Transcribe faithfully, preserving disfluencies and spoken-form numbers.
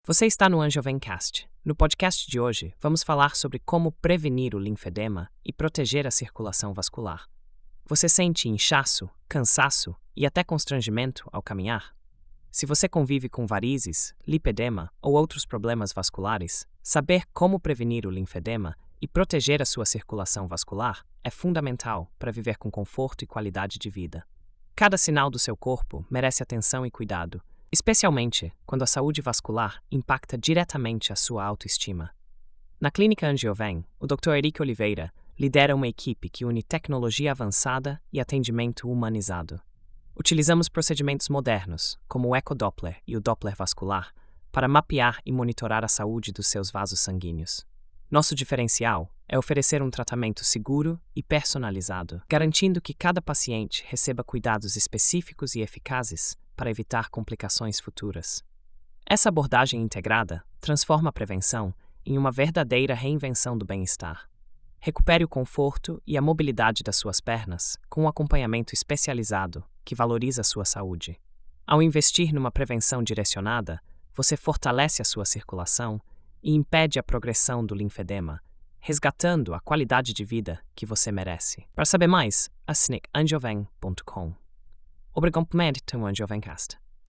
Você está no Angiovencast. No podcast de hoje, vamos falar sobre como prevenir o linfedema e proteger a circulação vascular. Você sente inchaço, cansaço e até constrangimento ao caminhar? Se você convive com varizes, lipedema ou outros problemas vasculares, saber como prevenir o linfedema e proteger a sua circulação vascular é fundamental para viver com conforto e qualidade de vida. Cada sinal do seu corpo merece atenção e cuidado, especialmente quando a saúde vascular impacta diretamente a sua autoestima. Na Clínica Angioven, o doutor Eric Oliveira lidera uma equipe que une tecnologia avançada e atendimento humanizado. Utilizamos procedimentos modernos, como o ecodoppler e o Doppler vascular, para mapear e monitorar a saúde dos seus vasos sanguíneos. Nosso diferencial é oferecer um tratamento seguro e personalizado, garantindo que cada paciente receba cuidados específicos e eficazes para evitar complicações futuras. Essa abordagem integrada transforma a prevenção em uma verdadeira reinvenção do bem-estar. Recupere o conforto e a mobilidade das suas pernas com um acompanhamento especializado que valoriza a sua saúde. Ao investir numa prevenção direcionada, você fortalece a sua circulação e impede a progressão do linfedema, resgatando a qualidade de vida que você merece. Para saber mais, acesse angioven ponto com. Obrigado por ter um Angiovencast.